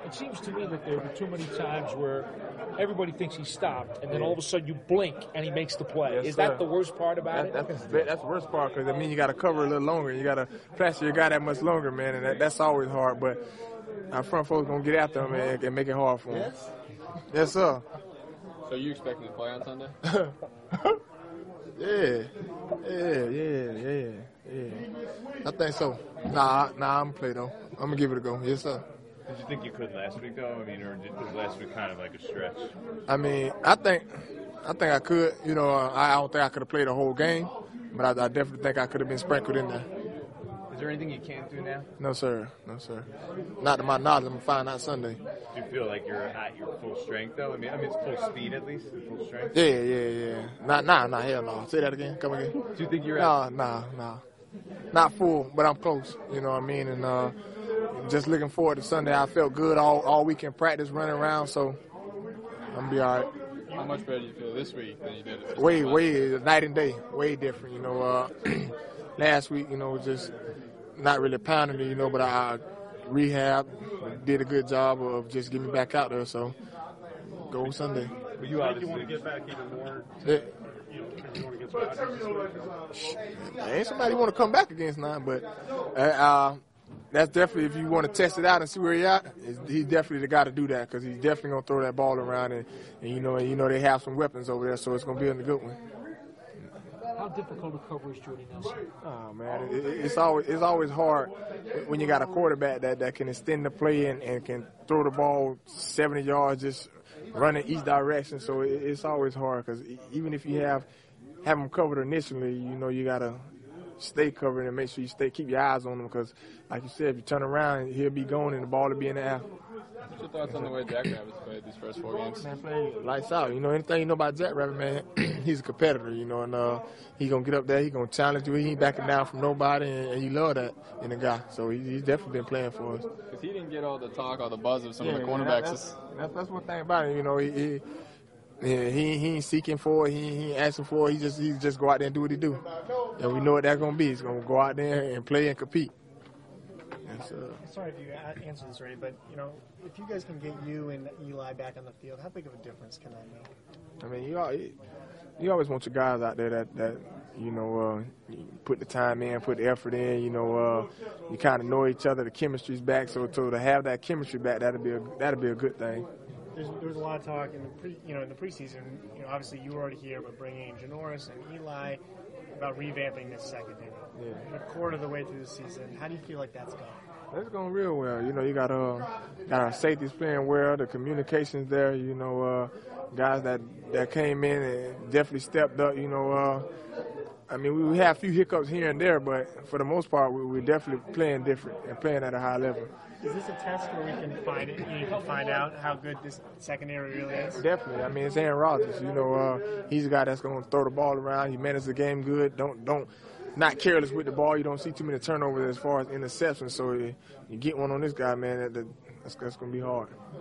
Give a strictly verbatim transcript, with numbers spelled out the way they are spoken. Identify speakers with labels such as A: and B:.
A: it seems to me that there were too many times where everybody thinks he stopped, and then all of a sudden you blink and he makes the play.
B: Yes,
A: Is
B: sir.
A: that the worst part about
B: that,
A: it?
B: That's, that's the worst part because, I mean, you got to cover a little longer. You got to pressure your guy that much longer, man, and that, that's always hard. But our front folks going to get after him and, and make it hard for him. Yes, yes sir.
C: So you expecting to play on Sunday?
B: yeah, yeah, yeah, yeah, yeah. I think so. Nah, nah, I'm going to play, though. I'm going to give it a go. Yes, sir.
D: Did you think you could last week, though? I mean, or was last week kind of like a stretch?
B: I mean, I think I think I could. You know, uh, I don't think I could have played the whole game, but I, I definitely think I could have been sprinkled in there.
D: Is there anything you can't do now?
B: No, sir. No, sir. Not to my knowledge. I'm going to find out Sunday.
D: Do you feel like you're at your full strength, though? I mean, I mean, it's full speed at least, full strength?
B: Yeah, yeah, yeah. Nah, nah, nah, hell no. Say that again. Come again.
D: Do you think you're
B: nah,
D: at...
B: Nah, nah, nah. Not full, but I'm close. You know what I mean? And uh, just looking forward to Sunday. I felt good all, all week in practice running around, so I'm going to be all right.
C: How much better do you feel this week than you did this
B: Way,
C: time?
B: way, night and day. Way different, you know. Uh, last week, you know, just not really pounding it, you know, but I rehab, did a good job of just getting me back out there, so go Sunday.
D: But you obviously
E: you want to get back even more?
B: Yeah.
E: You know, you want to get back?
B: Ain't somebody want to come back against nine, but uh, uh, that's definitely, if you want to test it out and see where he's at, he's definitely the guy to do that because he's definitely going to throw that ball around, and, and you know, and you know they have some weapons over there, so it's going to be a good one.
A: How difficult a cover is Jordy Nelson?
B: Oh man, it, it, it's always it's always hard when you got a quarterback that, that can extend the play and, and can throw the ball seventy yards, just running each direction. So it, it's always hard because even if you have have them covered initially, you know you gotta stay covered and make sure you stay keep your eyes on them because, like you said, if you turn around, he'll be gone and the ball will be in the air.
C: What's your thoughts on the way Jack Rabbit's played these first four games?
B: Man, play lights out. You know, anything you know about Jack Rabbit, man, he's a competitor, you know, and uh, he going to get up there, he going to challenge you. He ain't backing down from nobody, and, and you love that in a guy. So he, he's definitely been playing for us.
C: Because he didn't get all the talk, all the buzz of some
B: yeah,
C: of the cornerbacks.
B: That's, that's, that's one thing about him, you know, he, he, yeah, he, he ain't seeking for it, he, he ain't asking for it, he just, he just go out there and do what he do. And we know what that's going to be. He's going to go out there and play and compete.
F: Uh, Sorry if you answered this already, but you know, if you guys can get you and Eli back on the field, how big of a difference can that make?
B: I mean, you you always want your guys out there that, that you know uh, you put the time in, put the effort in. You know, uh, you kind of know each other. The chemistry's back, so, so to have that chemistry back, that'll be a that'll be a good thing.
F: There's, there was a lot of talk in the pre, you know, in the preseason. You know, obviously you were already here, but bringing in Janoris and Eli about revamping this secondary.
B: Yeah.
F: We're a quarter of the way through the season. How do you feel like that's going?
B: That's going real well. You know, you got uh, got our safeties playing well. The communication's there. You know, uh, guys that, that came in and definitely stepped up. You know, uh, I mean, we, we have a few hiccups here and there, but for the most part, we, we're definitely playing different and playing at a high level.
F: Is this a test where we can find it? You can find out how good this secondary really is.
B: Definitely. I mean, it's Aaron Rodgers. You know, uh, he's a guy that's going to throw the ball around. He manages the game good. Don't don't. Not careless with the ball. You don't see too many turnovers as far as interceptions. So you get one on this guy, man, that, that's, that's going to be hard.